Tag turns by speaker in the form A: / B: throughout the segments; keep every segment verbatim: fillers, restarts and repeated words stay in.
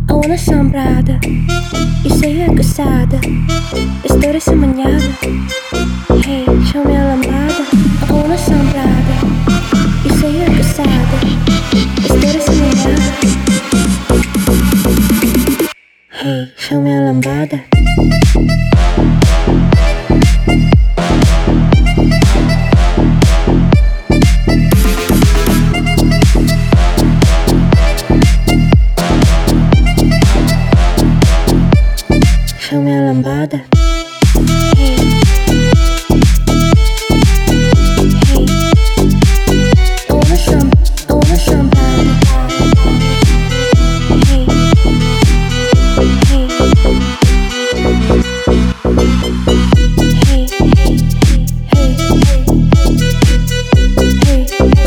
A: A una assombrada e saía caçada. História se manhada. Hey, chame a lambada. A una assombrada e saía caçada. História se manhada. Hey, chame a lambada. Chame a lambada. Hey. Hey. I wanna some, I wanna somebody. Hey. Hey. Hey. Hey. Hey. Hey.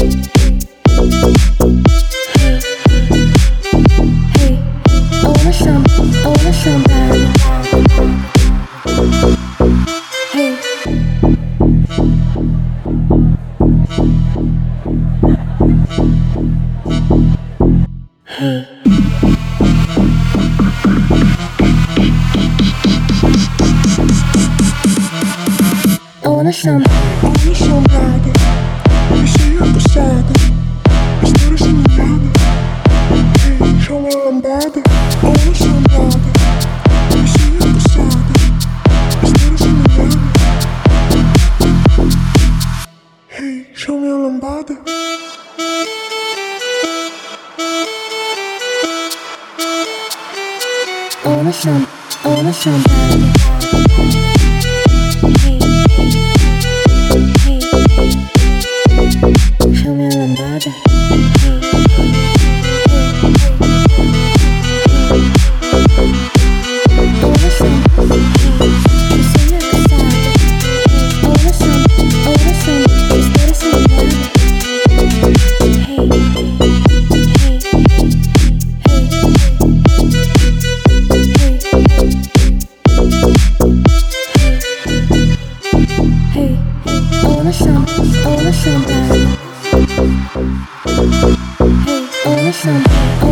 A: Hey. I wanna some, I wanna somebody. Hey. Hey. I wanna some, I wanna somebody. You say you're caçada. História se manhada. Hey, chama a lambada. I wanna somebody. You say you're caçada. História se manhada. Hey, chama a lambada. I wanna some, I wanna somebody. Hey, hey, hey. Show me a lambada. Hey, hey, hey. I wanna some, hey. You say you're caçada. I wanna some, I wanna some. História se manhada. Hey, hey, hey, hey. Hey, I wanna some, I wanna somebody. Hey, I wanna some, I